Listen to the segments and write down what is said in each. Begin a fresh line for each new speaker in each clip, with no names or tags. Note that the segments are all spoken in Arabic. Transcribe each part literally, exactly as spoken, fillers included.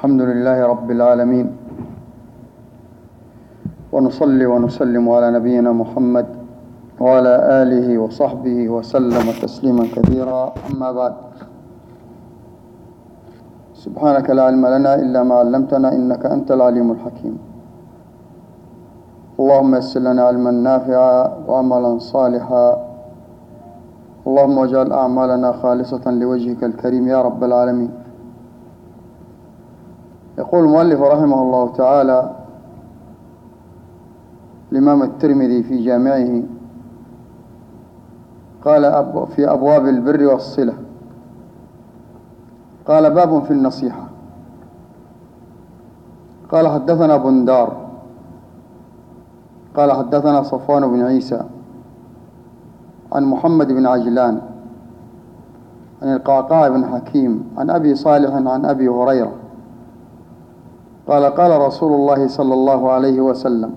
الحمد لله رب العالمين، ونصلي ونسلم على نبينا محمد وعلى آله وصحبه وسلم تسليما كثيرا. أما بعد، سبحانك لا علم لنا إلا ما علمتنا إنك أنت العليم الحكيم. اللهم يسر لنا علما نافعا وعملا صالحا، اللهم اجعل أعمالنا خالصة لوجهك الكريم يا رب العالمين. يقول المؤلف رحمه الله تعالى الإمام الترمذي في جامعه، قال في أبواب البر والصلة، قال باب في النصيحة. قال حدثنا بندار قال حدثنا صفوان بن عيسى عن محمد بن عجلان عن القعقاع بن حكيم عن أبي صالح عن أبي هريرة قال قال رسول الله صلى الله عليه وسلم: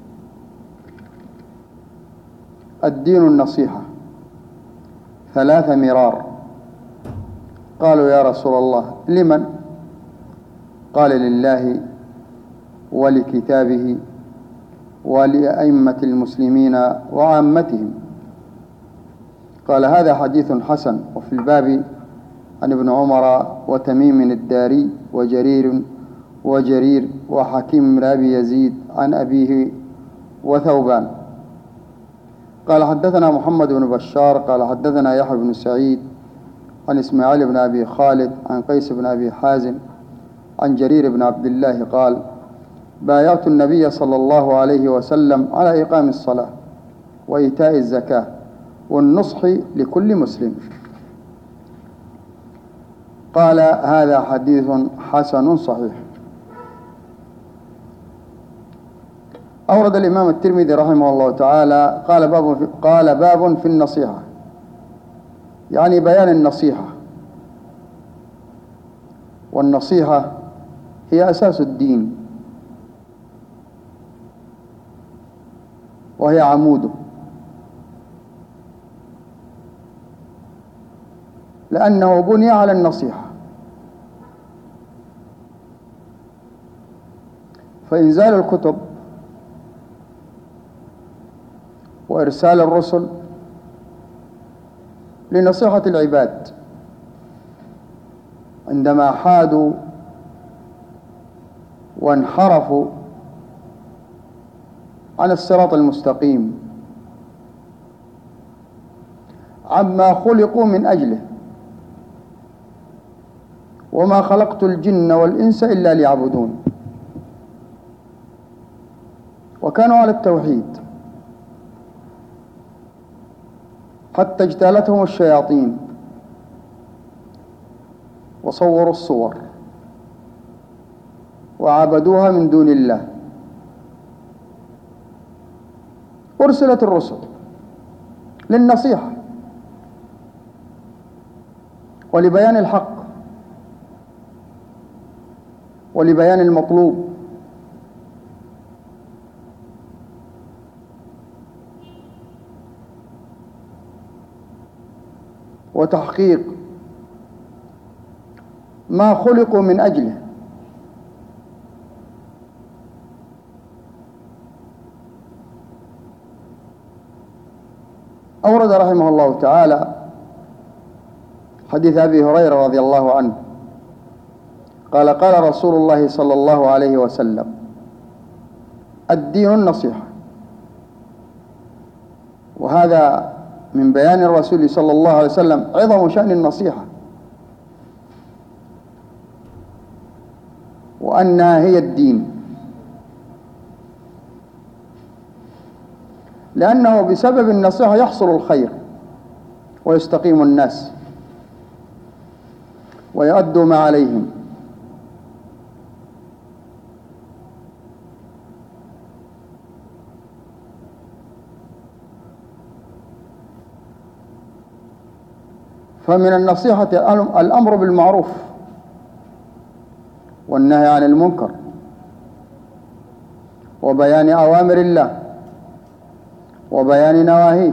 الدين النصيحة ثلاث مرار. قالوا يا رسول الله لمن؟ قال لله ولكتابه ولأئمة المسلمين وعامتهم. قال هذا حديث حسن. وفي الباب عن ابن عمر وتميم الداري وجرير وجرير وحكيم بن أبي يزيد عن أبيه وثوبان. قال حدثنا محمد بن بشار قال حدثنا يحيى بن سعيد عن إسماعيل بن أبي خالد عن قيس بن أبي حازم عن جرير بن عبد الله قال: بايعت النبي صلى الله عليه وسلم على إقام الصلاة وإيتاء الزكاة والنصح لكل مسلم. قال هذا حديث حسن صحيح. أورد الإمام الترمذي رحمه الله تعالى قال باب في, قال باب في النصيحة، يعني بيان النصيحة. والنصيحة هي أساس الدين وهي عموده، لأنه بني على النصيحة. فإنزال الكتب وإرسال الرسل لنصيحة العباد عندما حادوا وانحرفوا عن الصراط المستقيم عما خلقوا من أجله. وما خلقت الجن والإنس إلا ليعبدون. وكانوا على التوحيد حتى اجتالتهم الشياطين وصوروا الصور وعبدوها من دون الله. أرسلت الرسل للنصيحة ولبيان الحق ولبيان المطلوب، وتحقيق ما خلقوا من أجله. أورد رحمه الله تعالى حديث أبي هريرة رضي الله عنه قال قال رسول الله صلى الله عليه وسلم: الدين النصيحة. وهذا من بيان الرسول صلى الله عليه وسلم عظم شأن النصيحة، وأنها هي الدين، لأنه بسبب النصيحة يحصل الخير ويستقيم الناس ويؤدوا ما عليهم. فمن النصيحة الأمر بالمعروف والنهي عن المنكر وبيان أوامر الله وبيان نواهيه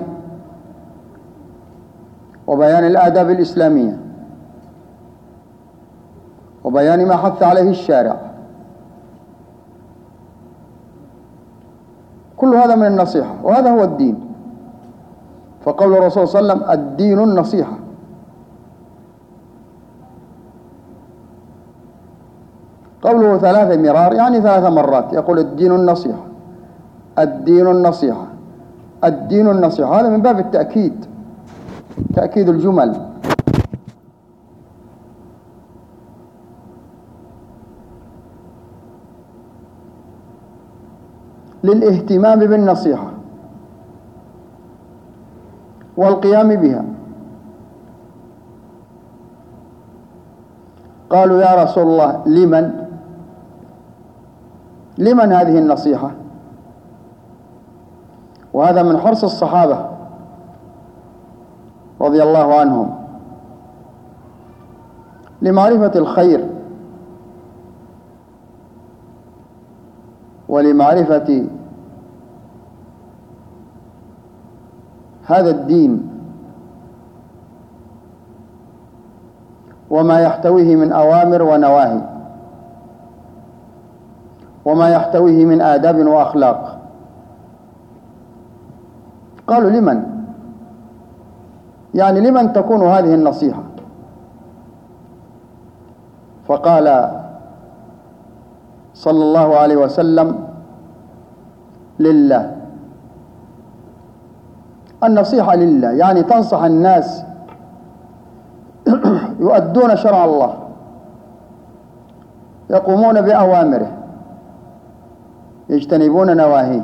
وبيان الآداب الإسلامية وبيان ما حث عليه الشارع. كل هذا من النصيحة، وهذا هو الدين. فقول الرسول صلى الله عليه وسلم: الدين النصيحة. قوله ثلاث مرار يعني ثلاث مرات، يقول الدين النصيحة، الدين النصيحة، الدين النصيحة. هذا من باب التأكيد، تأكيد الجمل. للاهتمام بالنصيحة والقيام بها. قالوا: يا رسول الله، لمن لمن هذه النصيحة؟ وهذا من حرص الصحابة رضي الله عنهم لمعرفة الخير ولمعرفة هذا الدين وما يحتويه من أوامر ونواهي، وما يحتويه من آداب وأخلاق. قالوا: لمن؟ يعني لمن تكون هذه النصيحة؟ فقال صلى الله عليه وسلم: لله. النصيحة لله يعني تنصح الناس يؤدون شرع الله، يقومون بأوامره، يجتنبون نواهيه،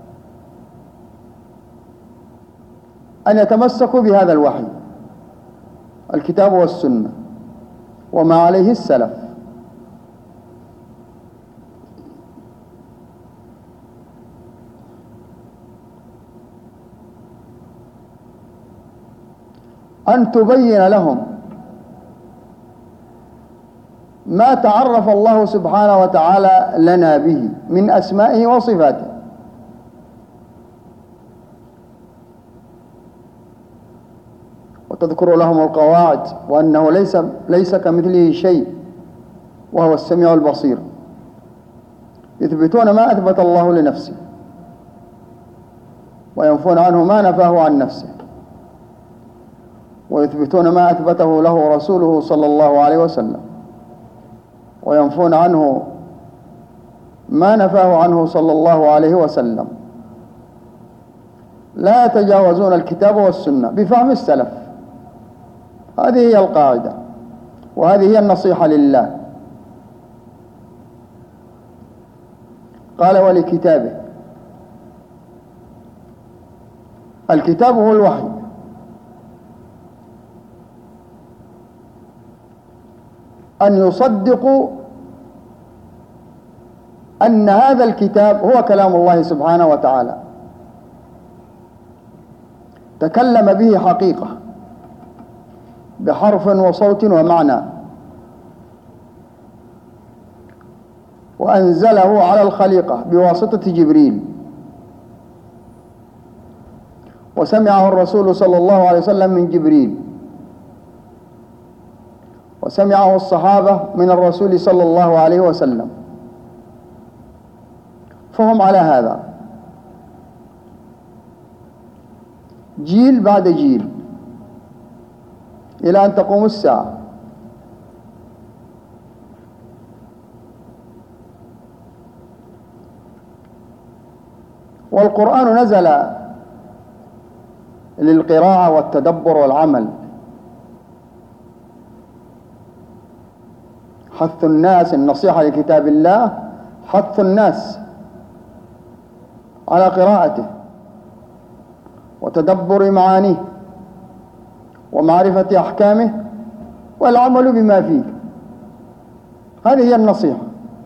أن يتمسكوا بهذا الوحي، الكتاب والسنة، وما عليه السلف. أن تبين لهم ما تعرف الله سبحانه وتعالى لنا به من أسمائه وصفاته، وتذكر لهم القواعد، وأنه ليس ليس كمثله شيء وهو السميع البصير. يثبتون ما أثبت الله لنفسه، وينفون عنه ما نفاه عن نفسه، ويثبتون ما أثبته له رسوله صلى الله عليه وسلم، وينفون عنه ما نفاه عنه صلى الله عليه وسلم. لا يتجاوزون الكتاب والسنة بفهم السلف. هذه هي القاعدة، وهذه هي النصيحة لله. قال: ولكتابه. الكتاب هو الوحي، أن يصدقوا أن هذا الكتاب هو كلام الله سبحانه وتعالى، تكلم به حقيقة بحرف وصوت ومعنى، وأنزله على الخليقة بواسطة جبريل، وسمعه الرسول صلى الله عليه وسلم من جبريل، وسمعه الصحابة من الرسول صلى الله عليه وسلم. فهم على هذا جيل بعد جيل إلى أن تقوم الساعة. والقرآن نزل للقراءة والتدبر والعمل، حث الناس، النصيحة لكتاب الله حث الناس على قراءته وتدبر معانيه ومعرفة أحكامه والعمل بما فيه. هذه هي النصيحة،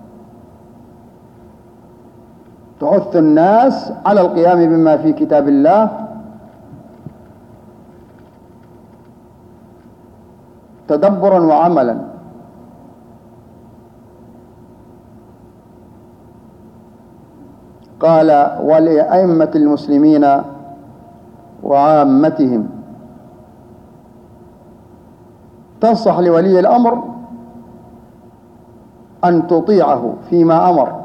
تحث الناس على القيام بما في كتاب الله تدبرا وعملا. قال: ولأئمة المسلمين وعامتهم. تنصح لولي الأمر أن تطيعه فيما أمر،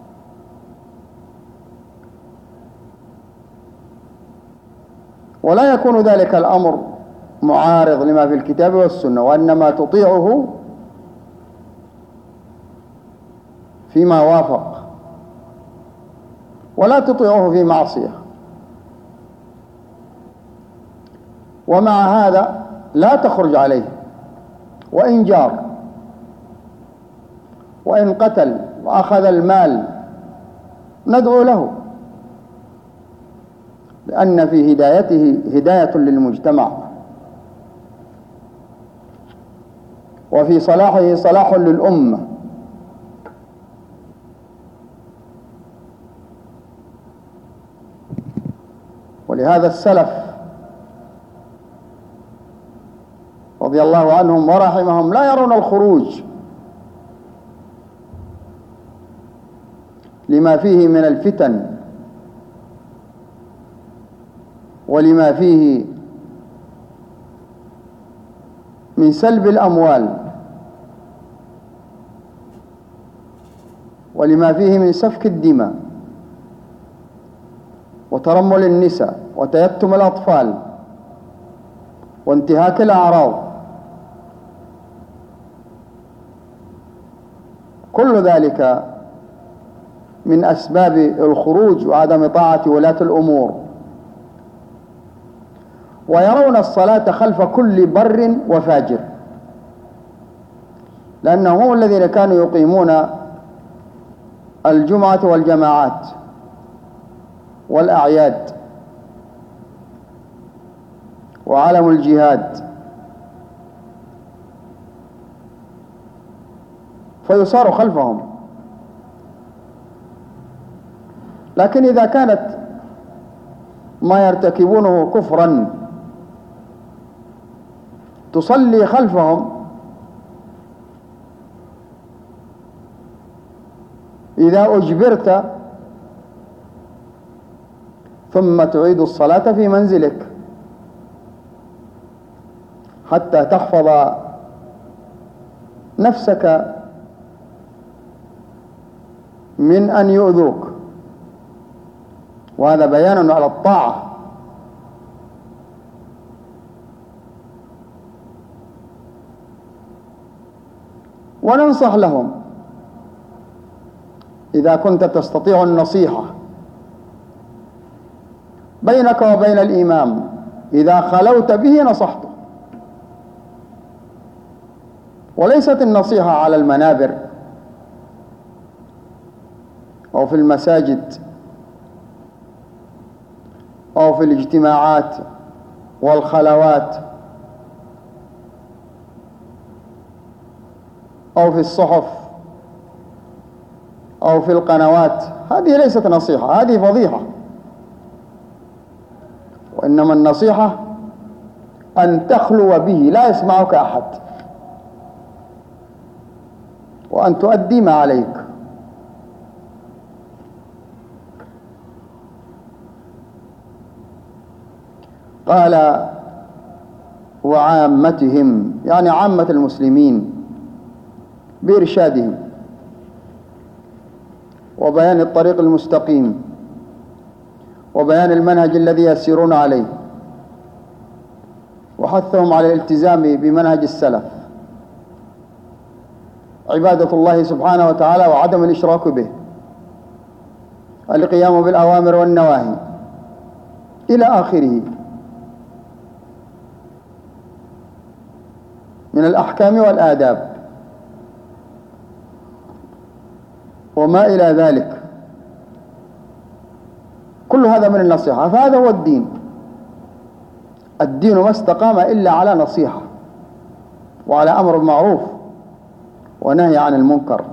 ولا يكون ذلك الأمر معارض لما في الكتاب والسنة، وإنما تطيعه فيما وافق، ولا تطيعه في معصية. ومع هذا لا تخرج عليه، وإن جار، وإن قتل وأخذ المال ندعو له، لأن في هدايته هداية للمجتمع، وفي صلاحه صلاح للأمة. ولهذا السلف رضي الله عنهم ورحمهم لا يرون الخروج لما فيه من الفتن، ولما فيه من سلب الأموال، ولما فيه من سفك الدماء وترمل النساء وتيتم الأطفال وانتهاك الأعراض. كل ذلك من أسباب الخروج وعدم طاعة ولاة الأمور. ويرون الصلاة خلف كل بر وفاجر، لأنهم هم الذين كانوا يقيمون الجمعة والجماعات والأعياد وعلم الجهاد، فيصار خلفهم. لكن إذا كانت ما يرتكبونه كفرا تصلي خلفهم، إذا أجبرت ثم تعيد الصلاة في منزلك حتى تحفظ نفسك من أن يؤذوك، وهذا بيان على الطاعة. وننصح لهم إذا كنت تستطيع النصيحة بينك وبين الإمام، إذا خلوت به نصحته، وليست النصيحة على المنابر أو في المساجد أو في الاجتماعات والخلوات أو في الصحف أو في القنوات. هذه ليست نصيحة، هذه فضيحة. وإنما النصيحة أن تخلو به لا يسمعك أحد، وأن تؤدي ما عليك. قال وعامتهم، يعني عامة المسلمين، بإرشادهم وبيان الطريق المستقيم وبيان المنهج الذي يسيرون عليه، وحثهم على الالتزام بمنهج السلف، عبادة الله سبحانه وتعالى وعدم الإشراك به، القيام بالأوامر والنواهي إلى آخره من الأحكام والآداب وما إلى ذلك. كل هذا من النصيحة، فهذا هو الدين. الدين ما استقام إلا على نصيحة وعلى أمر بالمعروف ونهي عن المنكر.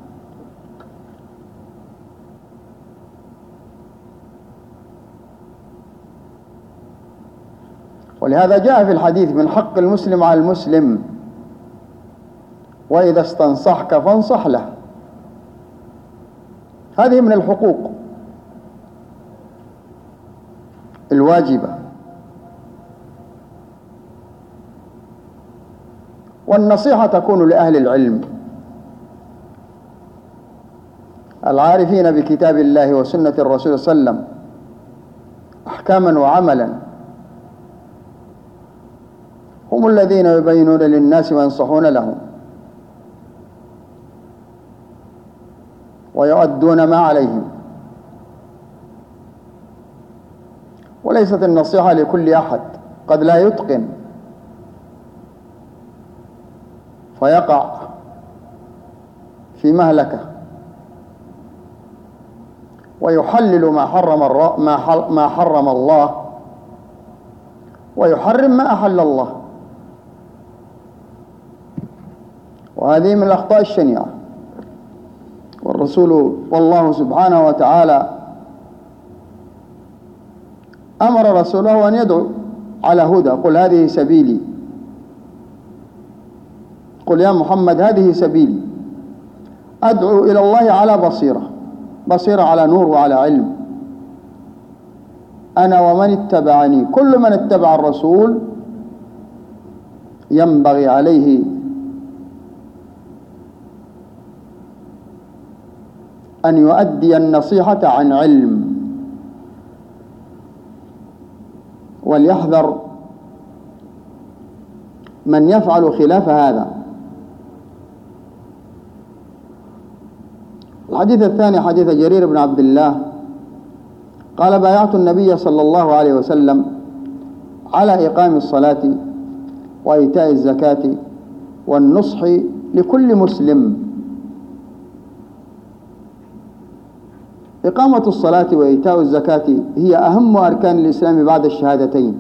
ولهذا جاء في الحديث من حق المسلم على المسلم وإذا استنصحك فانصح له. هذه من الحقوق الواجبة. والنصيحة تكون لأهل العلم العارفين بكتاب الله وسنة الرسول صلى الله عليه وسلم أحكاما وعملا، هم الذين يبينون للناس وينصحون لهم ويؤدون ما عليهم. وليست النصيحة لكل أحد، قد لا يتقن فيقع في مهلكة ويحلل ما حرم ما حرم الله ويحرم ما أحل الله، وهذه من الأخطاء الشنيعة. والرسول والله سبحانه وتعالى أمر رسوله أن يدعو على هدى، قل هذه سبيلي، قل يا محمد هذه سبيلي أدعو إلى الله على بصيرة، بصيرة على نور وعلى علم، أنا ومن اتبعني. كل من اتبع الرسول ينبغي عليه أن يؤدي النصيحة عن علم، وليحذر من يفعل خلاف هذا. الحديث الثاني حديث جرير بن عبد الله قال: بايعت النبي صلى الله عليه وسلم على إقام الصلاة وإيتاء الزكاة والنصح لكل مسلم. إقامة الصلاة وإيتاء الزكاة هي أهم أركان الإسلام بعد الشهادتين،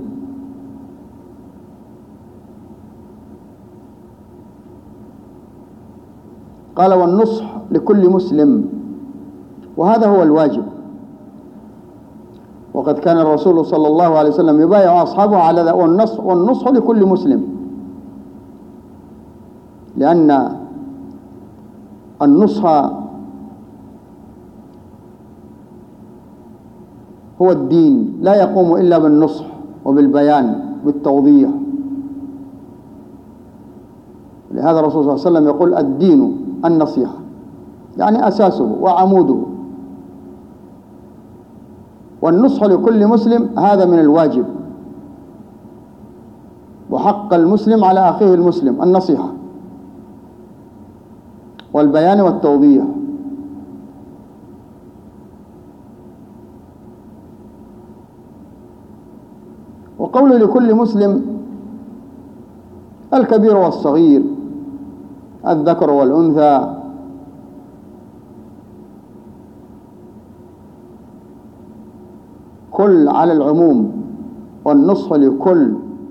قال: والنصح لكل مسلم، وهذا هو الواجب. وقد كان الرسول صلى الله عليه وسلم يبايع أصحابه على ذا، والنصح, والنصح لكل مسلم، لأن النصح هو الدين، لا يقوم إلا بالنصح وبالبيان بالتوضيح. لهذا الرسول صلى الله عليه وسلم يقول: الدين النصيحة، يعني أساسه وعموده. والنصح لكل مسلم هذا من الواجب، وحق المسلم على أخيه المسلم النصيحة والبيان والتوضيح. وقول لكل مسلم الكبير والصغير، الذكر والأنثى، كل على العموم، والنصح لكل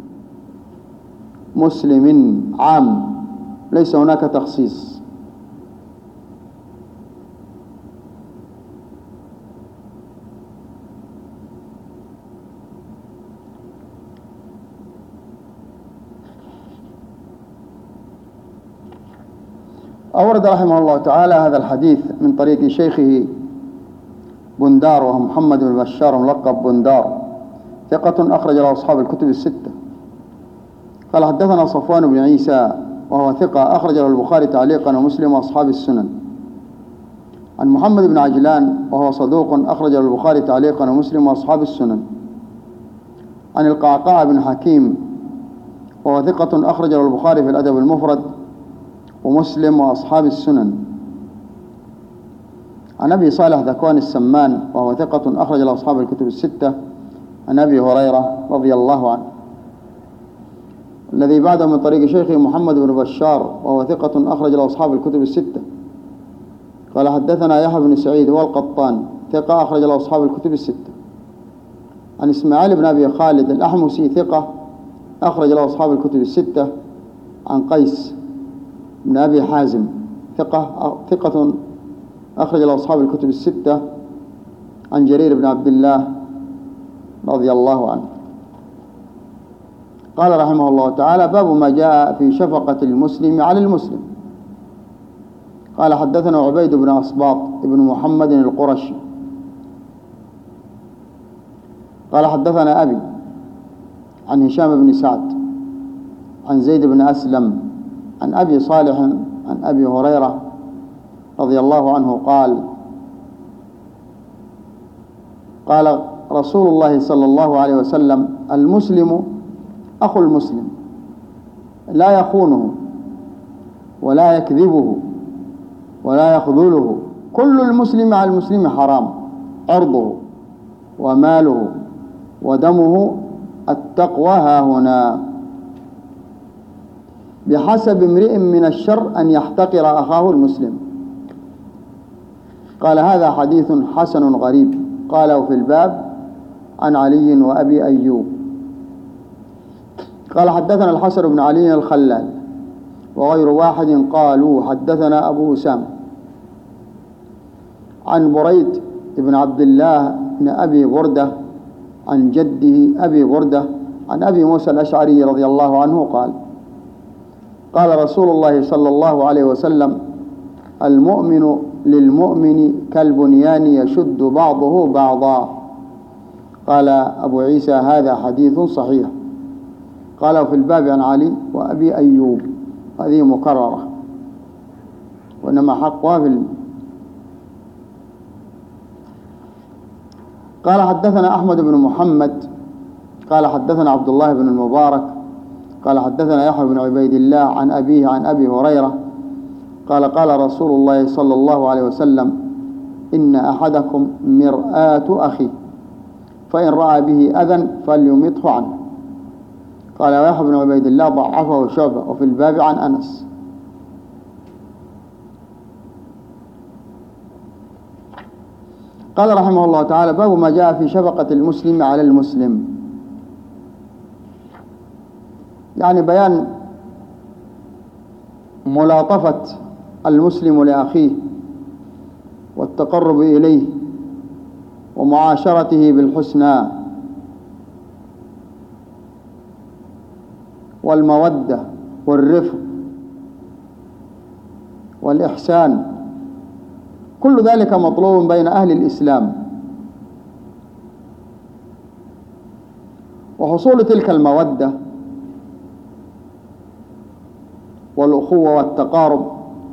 مسلم عام، ليس هناك تخصيص. أورد رحمه الله تعالى هذا الحديث من طريق شيخه بندار، وهو محمد بن بشار ملقب بندار، ثقة أخرج له أصحاب الكتب الستة. قال: حدثنا صفوان بن عيسى وهو ثقة أخرج له البخاري تعليقا ومسلم وأصحاب السنن، عن محمد بن عجلان وهو صدوق أخرج له البخاري تعليقا ومسلم وأصحاب السنن، عن القعقاع بن حكيم وهو ثقة أخرج له البخاري في الأدب المفرد ومسلم وأصحاب السنن، عن أبي صالح ذكوان السمان وهو ثقة أخرج له أصحاب الكتب الستة، عن أبي هريرة رضي الله عنه. الذي بعده من طريق شيخه محمد بن بشار وهو ثقة أخرج له أصحاب الكتب الستة. قال: حدثنا يحيى بن سعيد والقطان ثقة أخرج له أصحاب الكتب الستة، عن إسماعيل بن أبي خالد الأحمسي ثقة أخرج له أصحاب الكتب الستة، عن قيس بن أبي حازم ثقة ثقة أخرج له أصحاب الكتب الستة، عن جرير بن عبد الله رضي الله عنه. قال رحمه الله تعالى: باب ما جاء في شفقة المسلم على المسلم. قال: حدثنا عبيد بن أصباط بن محمد القرشي قال: حدثنا أبي عن هشام بن سعد عن زيد بن أسلم عن أبي صالح عن أبي هريرة رضي الله عنه قال: قال رسول الله صلى الله عليه وسلم: المسلم أخو المسلم لا يخونه ولا يكذبه ولا يخذله، كل المسلم على المسلم حرام، عرضه وماله ودمه، التقوى هاهنا. بحسب امرئ من الشر أن يحتقر أخاه المسلم. قال: هذا حديث حسن غريب. قاله في الباب عن علي وأبي أيوب. قال: حدثنا الحسن بن علي الخلال وغير واحد قالوا حدثنا أبو أسامة عن بريد بن عبد الله بن أبي بردة عن جده أبي بردة عن أبي موسى الأشعري رضي الله عنه قال: قال رسول الله صلى الله عليه وسلم: المؤمن للمؤمن كالبنيان يشد بعضه بعضا. قال أبو عيسى: هذا حديث صحيح. قال في الباب عن علي وأبي أيوب. هذه مكررة وإنما حقها في ال... قال: حدثنا أحمد بن محمد قال حدثنا عبد الله بن المبارك قال حدثنا يحيى بن عبيد الله عن أبيه عن أبي هريرة قال: قال رسول الله صلى الله عليه وسلم: إن أحدكم مرآة أخيه، فإن رأى به أذى فليمطه عنه. قال يحيى بن عبيد الله: ضعفه شعبة. وفي الباب عن أنس. قال رحمه الله تعالى: باب ما جاء في شفقة المسلم على المسلم، يعني بيان ملاطفة المسلم لأخيه والتقرب إليه ومعاشرته بالحسنى والمودة والرفق والإحسان، كل ذلك مطلوب بين أهل الإسلام. وحصول تلك المودة والأخوة والتقارب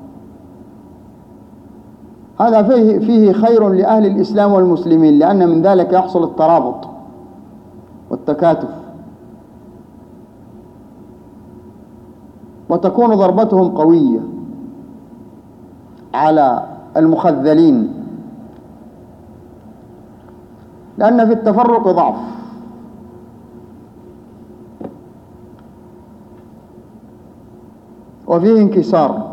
هذا فيه, فيه خير لأهل الإسلام والمسلمين، لأن من ذلك يحصل الترابط والتكاتف، وتكون ضربتهم قوية على المخذلين، لأن في التفرق ضعف، وفيه انكسار،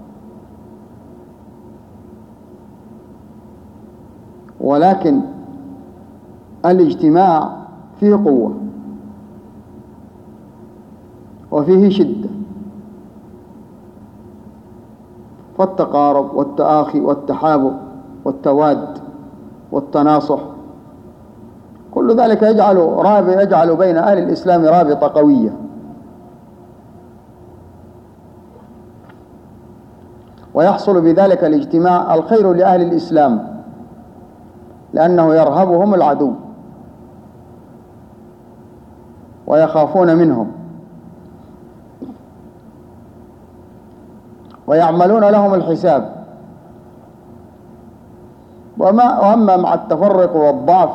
ولكن الاجتماع فيه قوة وفيه شدة، فالتقارب والتآخي والتحابب والتواد والتناصح كل ذلك يجعل رابط يجعل بين أهل الإسلام رابطة قوية. ويحصل بذلك الاجتماع الخير لأهل الإسلام، لأنه يرهبهم العدو ويخافون منهم ويعملون لهم الحساب. وما وأما مع التفرق والضعف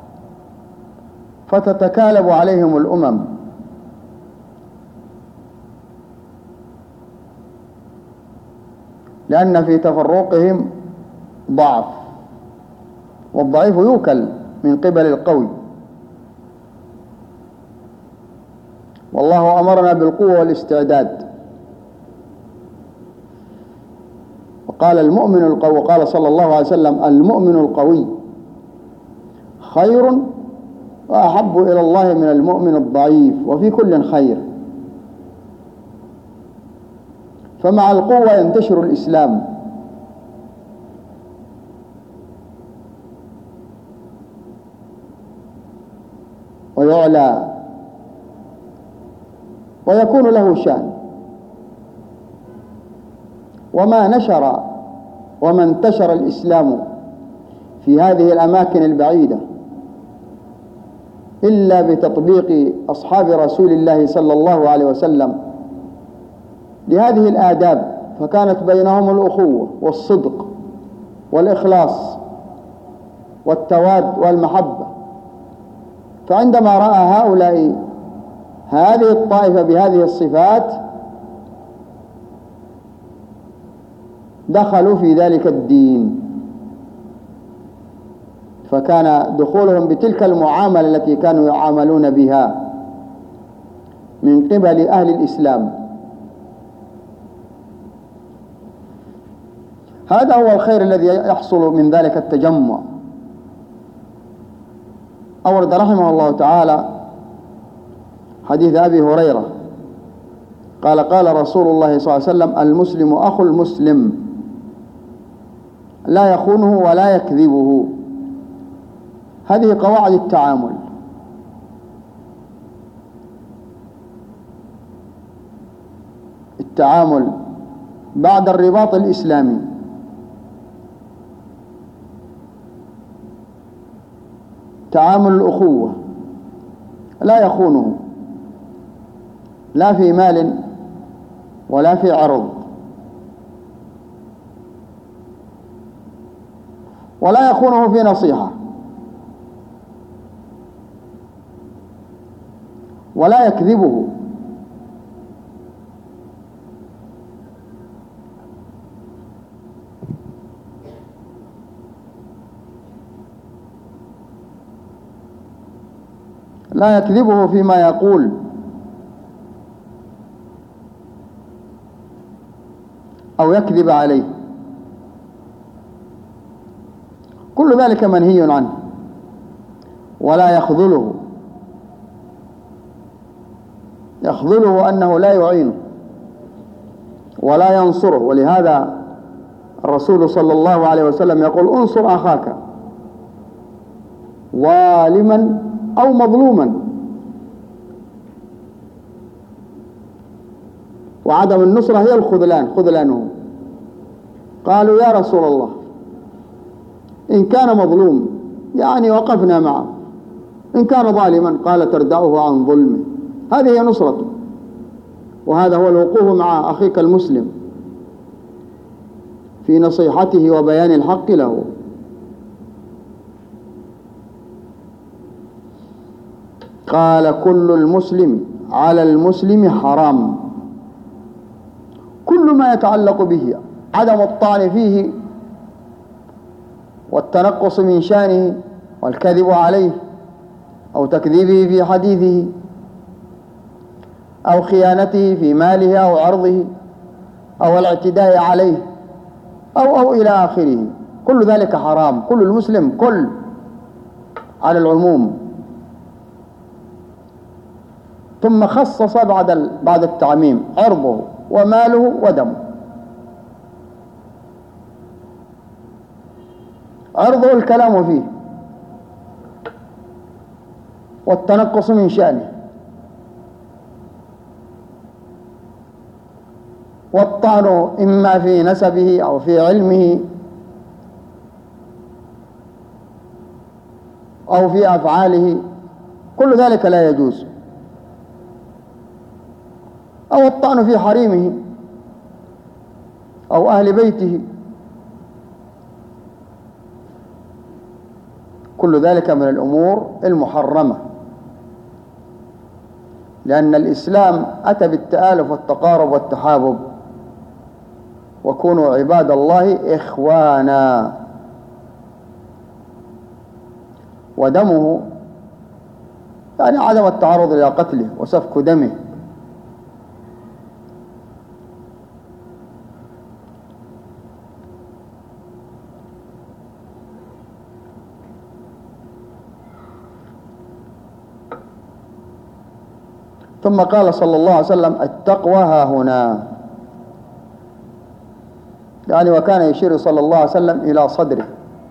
فتتكالب عليهم الأمم، لأن في تفرقهم ضعف، والضعيف يوكل من قبل القوي، والله أمرنا بالقوة والاستعداد. وقال المؤمن القوي، قال صلى الله عليه وسلم: المؤمن القوي خير وأحب إلى الله من المؤمن الضعيف، وفي كل خير. فمع القوة ينتشر الإسلام، ويعلى ويكون له شأن. وما نشر وما انتشر الإسلام في هذه الأماكن البعيدة إلا بتطبيق أصحاب رسول الله صلى الله عليه وسلم لهذه الآداب، فكانت بينهم الأخوة والصدق والإخلاص والتواد والمحبة. فعندما رأى هؤلاء هذه الطائفة بهذه الصفات دخلوا في ذلك الدين، فكان دخولهم بتلك المعاملة التي كانوا يعاملون بها من قبل أهل الإسلام. هذا هو الخير الذي يحصل من ذلك التجمع. أورد رحمه الله تعالى حديث أبي هريرة قال قال رسول الله صلى الله عليه وسلم: المسلم أخو المسلم لا يخونه ولا يكذبه. هذه قواعد التعامل. التعامل بعد الرباط الإسلامي تعامل الأخوة، لا يخونه لا في مال ولا في عرض، ولا يخونه في نصيحة، ولا يكذبه. لا يكذبه فيما يقول، أو يكذب عليه. كل ذلك منهي عنه. ولا يخذله. يخذله أنه لا يعينه ولا ينصره. ولهذا الرسول صلى الله عليه وسلم يقول: انصر أخاك ظالما أو مظلوما. وعدم النصرة هي الخذلان، خذلانه. قالوا: يا رسول الله، إن كان مظلوم يعني وقفنا معه، إن كان ظالما قال: تردعه عن ظلمه. هذه هي نصرته، وهذا هو الوقوف مع أخيك المسلم في نصيحته وبيان الحق له. قال: كل المسلم على المسلم حرام، كل ما يتعلق به، عدم الطعن فيه والتنقص من شانه والكذب عليه أو تكذيبه في حديثه أو خيانته في ماله أو عرضه أو الاعتداء عليه أو أو إلى آخره. كل ذلك حرام. كل المسلم، كل على العموم. ثم خصص بعد بعد التعميم عرضه وماله ودمه. عرضه الكلام فيه والتنقص من شأنه والطعن إما في نسبه أو في علمه أو في أفعاله. كل ذلك لا يجوز. أو الطعن في حريمه أو أهل بيته. كل ذلك من الأمور المحرمة، لأن الإسلام أتى بالتآلف والتقارب والتحابب. وكونوا عباد الله إخوانا. ودمه يعني عدم التعرض إلى قتله وسفك دمه. ثم قال صلى الله عليه وسلم: التقوى ها هنا. يعني وكان يشير صلى الله عليه وسلم إلى صدره،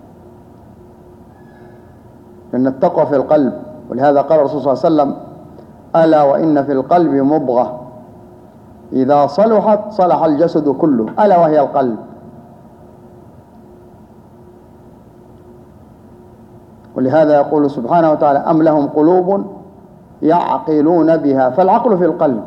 لأن التقوى في القلب. ولهذا قال الرسول صلى الله عليه وسلم: ألا وإن في القلب مضغة إذا صلحت صلح الجسد كله، ألا وهي القلب. ولهذا يقول سبحانه وتعالى: أم لهم قلوب يعقلون بها. فالعقل في القلب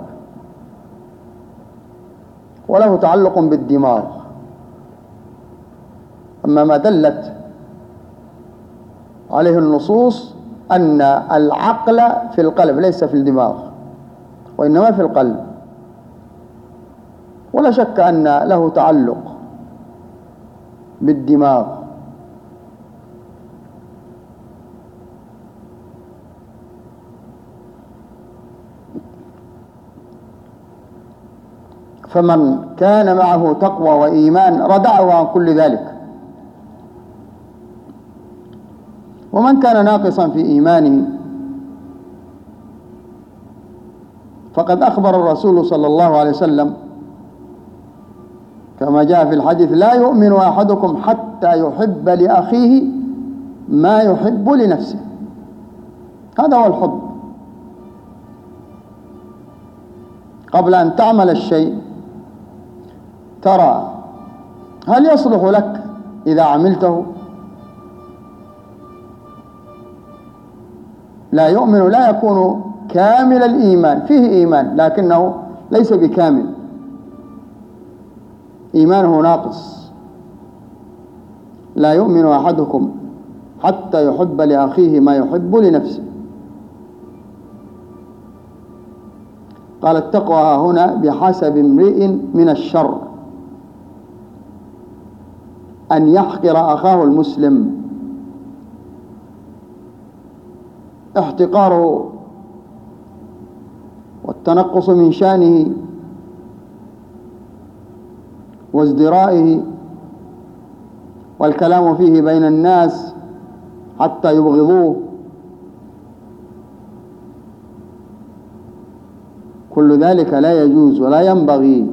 وله تعلق بالدماغ. أما ما دلت عليه النصوص أن العقل في القلب ليس في الدماغ وإنما في القلب، ولا شك أن له تعلق بالدماغ. فمن كان معه تقوى وإيمان ردعه عن كل ذلك، ومن كان ناقصا في إيمانه فقد أخبر الرسول صلى الله عليه وسلم كما جاء في الحديث: لا يؤمن أحدكم حتى يحب لأخيه ما يحب لنفسه. هذا هو الحب. قبل أن تعمل الشيء ترى هل يصلح لك إذا عملته. لا يؤمن لا يكون كامل الإيمان، فيه إيمان لكنه ليس بكامل، إيمانه ناقص. لا يؤمن أحدكم حتى يحب لأخيه ما يحب لنفسه. قال: التقوى هنا بحسب امرئ من الشر أن يحقر أخاه المسلم. احتقاره والتنقص من شأنه وازدرائه والكلام فيه بين الناس حتى يبغضوه، كل ذلك لا يجوز ولا ينبغي.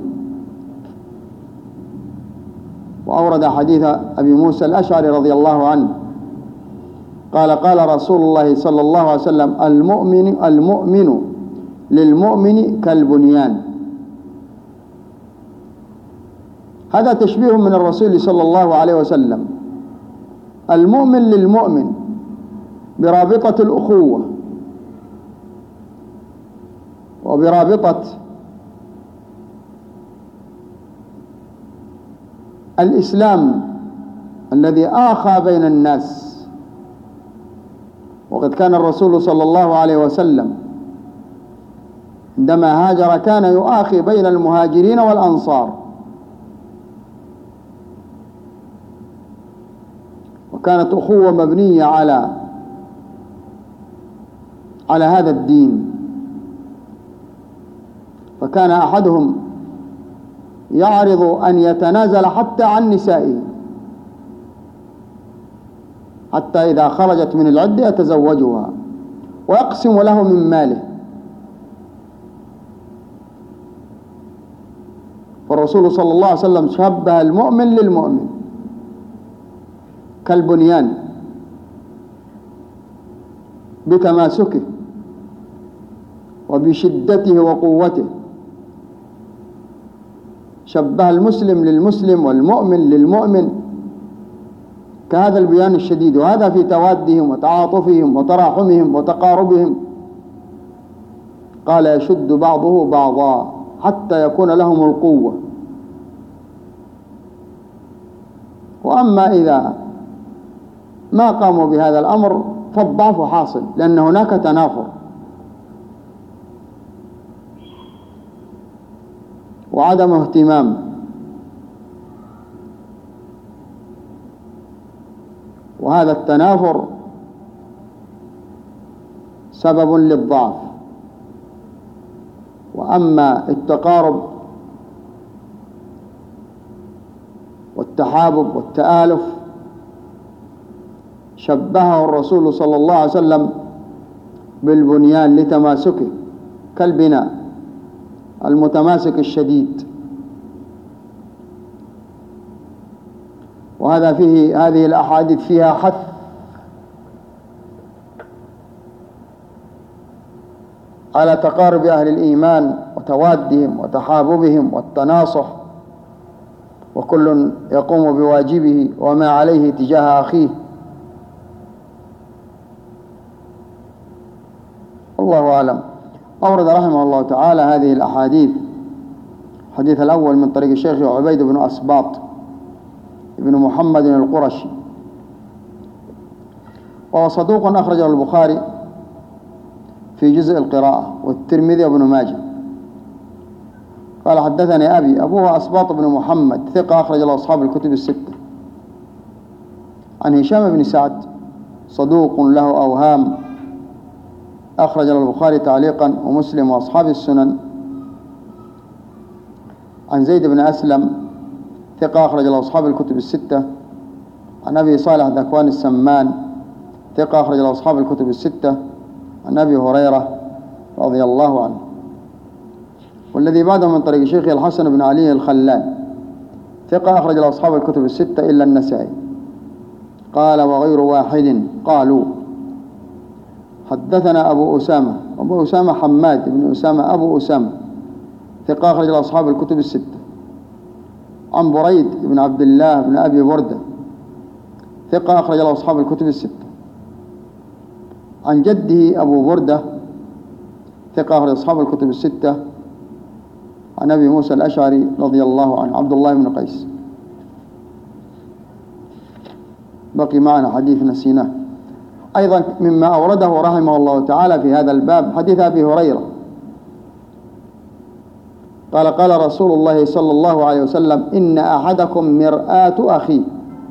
وأورد حديث أبي موسى الأشعري رضي الله عنه قال: قال رسول الله صلى الله عليه وسلم: المؤمن المؤمن للمؤمن كالبنيان. هذا تشبيه من الرسول صلى الله عليه وسلم. المؤمن للمؤمن برابطة الأخوة وبرابطة الإسلام الذي آخى بين الناس. وقد كان الرسول صلى الله عليه وسلم عندما هاجر كان يؤاخي بين المهاجرين والأنصار، وكانت أخوة مبنية على على هذا الدين. فكان أحدهم يعرض أن يتنازل حتى عن نسائه، حتى إذا خرجت من العدة يتزوجها ويقسم له من ماله. فالرسول صلى الله عليه وسلم شبه المؤمن للمؤمن كالبنيان بتماسكه وبشدته وقوته. شبه المسلم للمسلم والمؤمن للمؤمن كهذا البيان الشديد، وهذا في توادهم وتعاطفهم وتراحمهم وتقاربهم. قال: يشد بعضه بعضا حتى يكون لهم القوة. وأما إذا ما قاموا بهذا الأمر فالضعف حاصل، لأن هناك تنافر وعدم اهتمام، وهذا التنافر سبب للضعف. وأما التقارب والتحابب والتآلف شبهه الرسول صلى الله عليه وسلم بالبنيان لتماسكه كالبناء المتماسك الشديد. وهذا فيه هذه الأحاديث فيها حث على تقارب أهل الإيمان وتوادهم وتحاببهم والتناصح، وكل يقوم بواجبه وما عليه تجاه أخيه. الله أعلم. أورد رحمه الله تعالى هذه الأحاديث. الحديث الأول من طريق الشيخ عبيد بن أسباط ابن محمد القرشي وهو صدوق أخرجه البخاري في جزء القراءة والترمذي وابن ماجه. قال حدثني أبي، أبوه أسباط بن محمد ثقة أخرج له أصحاب الكتب الستة. عن هشام بن سعد صدوق له أوهام أخرج له البخاري تعليقا ومسلم وأصحاب السنن. عن زيد بن أسلم ثقة أخرج له أصحاب الكتب الستة. عن أبي صالح ذكوان السمان ثقة أخرج له أصحاب الكتب الستة. عن أبي هريرة رضي الله عنه. والذي بعده من طريق شيخ الحسن بن علي الخلال ثقة أخرج له أصحاب الكتب الستة إلا النسائي. قال وغير واحد قالوا حدثنا أبو أسامة، أبو أسامة حماد بن أسامة أبو أسامة ثقة أخرج له أصحاب الكتب الستة. عن بريد بن عبد الله بن أبي بردة ثقة أخرج له أصحاب الكتب الستة. عن جده أبو بردة ثقة أخرج أصحاب الكتب الستة. عن أبي موسى الأشعري رضي الله عنه عبد الله بن قيس. بقي معنا حديث نسيناه أيضا مما أورده رحمه الله تعالى في هذا الباب حديث أبي هريرة قال قال رسول الله صلى الله عليه وسلم إن أحدكم مرآة أخيه.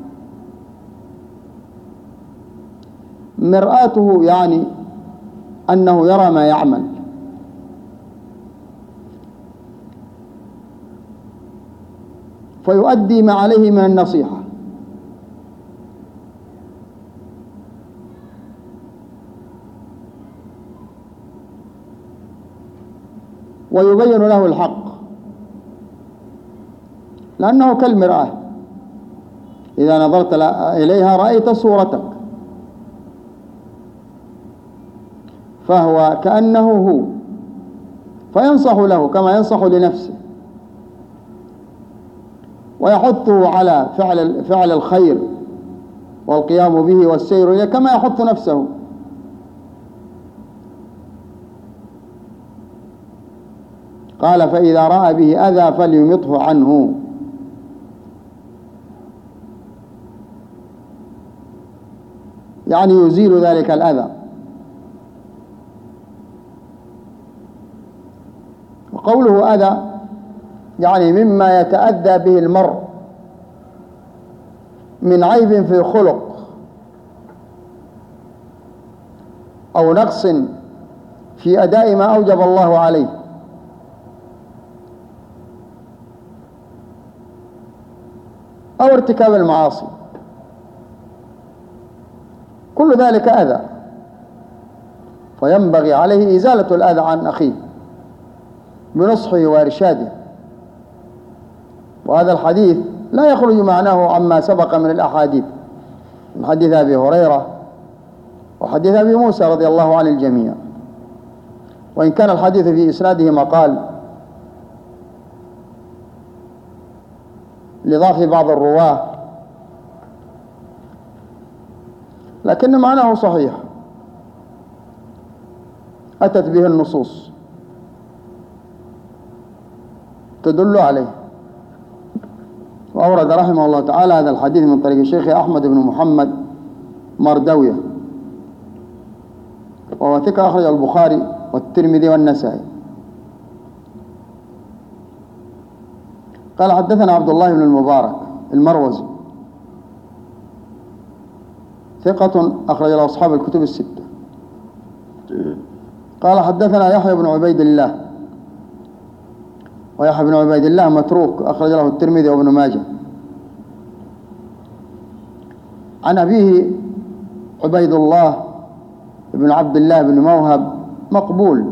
مرآته يعني أنه يرى ما يعمل، فيؤدي ما عليه من النصيحة، ويبين له الحق، لأنه كالمرآة إذا نظرت إليها رأيت صورتك، فهو كأنه هو، فينصح له كما ينصح لنفسه، ويحثه على فعل فعل الخير والقيام به والسير إليه كما يحث نفسه. قال فإذا رأى به أذى فليمطه عنه. يعني يزيل ذلك الأذى. وقوله أذى يعني مما يتأذى به المرء من عيب في خلق أو نقص في أداء ما أوجب الله عليه، أو ارتكاب المعاصي، كل ذلك أذى، فينبغي عليه إزالة الأذى عن أخيه بنصحه وإرشاده. وهذا الحديث لا يخرج معناه عما سبق من الأحاديث، من حديث أبي هريرة وحديث أبي موسى رضي الله عن الجميع، وإن كان الحديث في إسناده مقال لضعف بعض الرواة، لكن معناه صحيح، أتت به النصوص تدل عليه. وأورد رحمه الله تعالى هذا الحديث من طريق الشيخ أحمد بن محمد مردوية، وهو ثقة أخرج البخاري والترمذي والنسائي. قال حدثنا عبد الله بن المبارك المروزي ثقة أخرج له أصحاب الكتب الستة. قال حدثنا يحيى بن عبيد الله، ويحيى بن عبيد الله متروك أخرج له الترمذي وابن ماجه. عن أبيه عبيد الله بن عبد الله بن موهب مقبول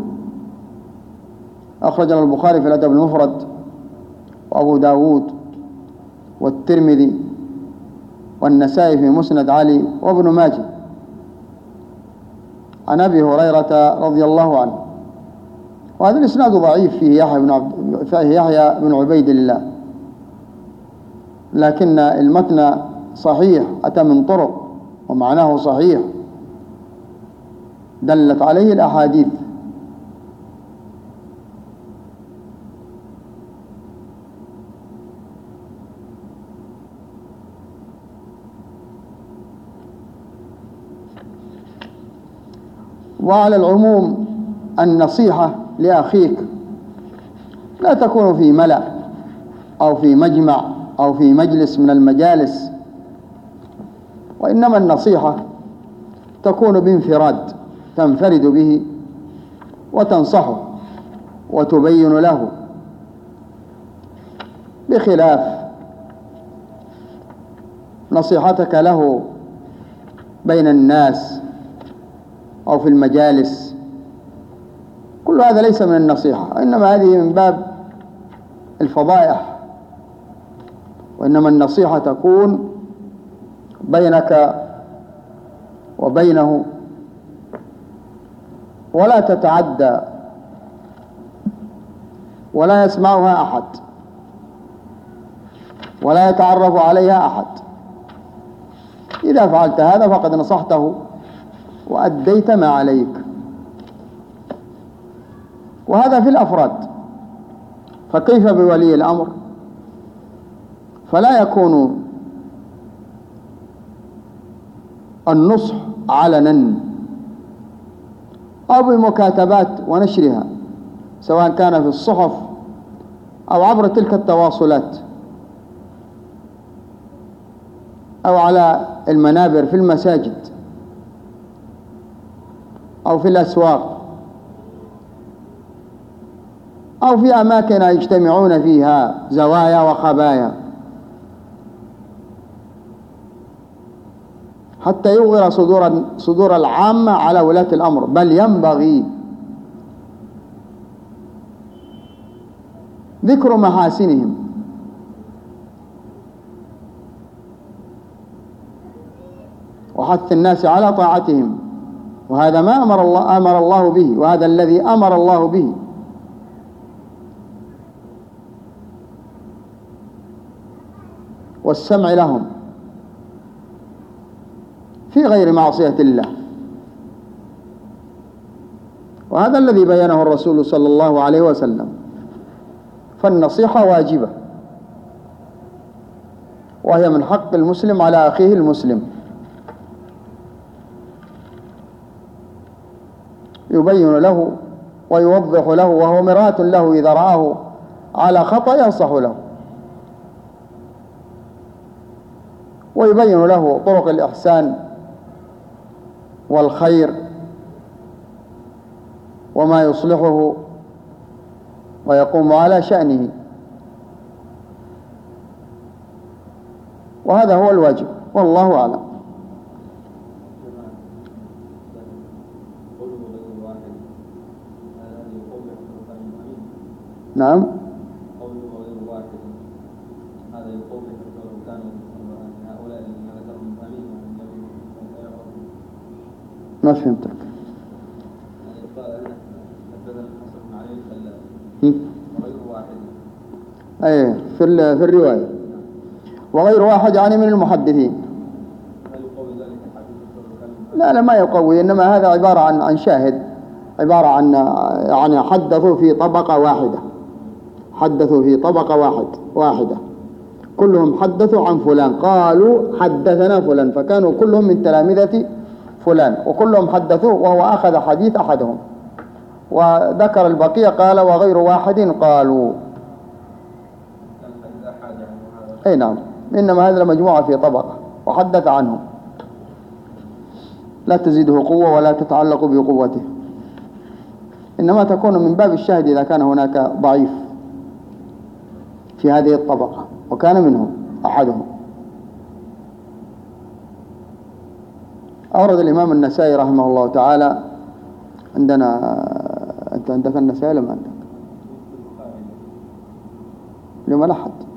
أخرج له البخاري في الأدب المفرد وأبو داود والترمذي والنسائي في مسند علي وابن ماجه. عن أبي هريرة رضي الله عنه. وهذا الإسناد ضعيف فيه يحيى بن عبد فيه يحيى بن عبيد الله، لكن المتن صحيح، أتى من طرق ومعناه صحيح دلت عليه الأحاديث. وعلى العموم النصيحة لأخيك لا تكون في ملأ أو في مجمع أو في مجلس من المجالس، وإنما النصيحة تكون بانفراد، تنفرد به وتنصحه وتبين له، بخلاف نصيحتك له بين الناس أو في المجالس. كل هذا ليس من النصيحة، إنما هذه من باب الفضائح، وإنما النصيحة تكون بينك وبينه، ولا تتعدى ولا يسمعها أحد ولا يتعرف عليها أحد. إذا فعلت هذا فقد نصحته وأديت ما عليك. وهذا في الأفراد، فكيف بولي الأمر؟ فلا يكون النصح علنا أو بمكاتبات ونشرها، سواء كان في الصحف أو عبر تلك التواصلات أو على المنابر في المساجد أو في الأسواق أو في أماكن يجتمعون فيها زوايا وخبايا، حتى يغير صدور صدور العامة على ولاة الأمر. بل ينبغي ذكر محاسنهم وحث الناس على طاعتهم، وهذا ما أمر الله أمر الله به، وهذا الذي أمر الله به. والسمع لهم في غير معصية الله، وهذا الذي بينه الرسول صلى الله عليه وسلم. فالنصيحة واجبة، وهي من حق المسلم على أخيه المسلم، يبين له ويوضح له، وهو مرآة له إذا رآه على خطأ ينصح له، ويبين له طرق الإحسان والخير وما يصلحه ويقوم على شأنه. وهذا هو الواجب، والله أعلم. نعم. ما فهمتك. أي في في الرواية وغير واحد يعني من المحدثين. لا لا ما يقوي، إنما هذا عبارة عن عن شاهد، عبارة عن يعني حدثوا في طبقة واحدة، حدثوا في طبقة واحد واحدة كلهم حدثوا عن فلان، قالوا حدثنا فلان، فكانوا كلهم من تلامذة فلان وكلهم حدثوا، وهو أخذ حديث أحدهم وذكر البقية قال وغير واحد قالوا. أي نعم، إنما هذا مجموعة في طبقة وحدث عنهم، لا تزيده قوة ولا تتعلق بقوته، إنما تكون من باب الشاهد إذا كان هناك ضعيف في هذه الطبقة وكان منهم أحدهم. أورد الإمام النسائي رحمه الله تعالى، عندنا أنت عندك النسائي لما عندك؟ لما لا حد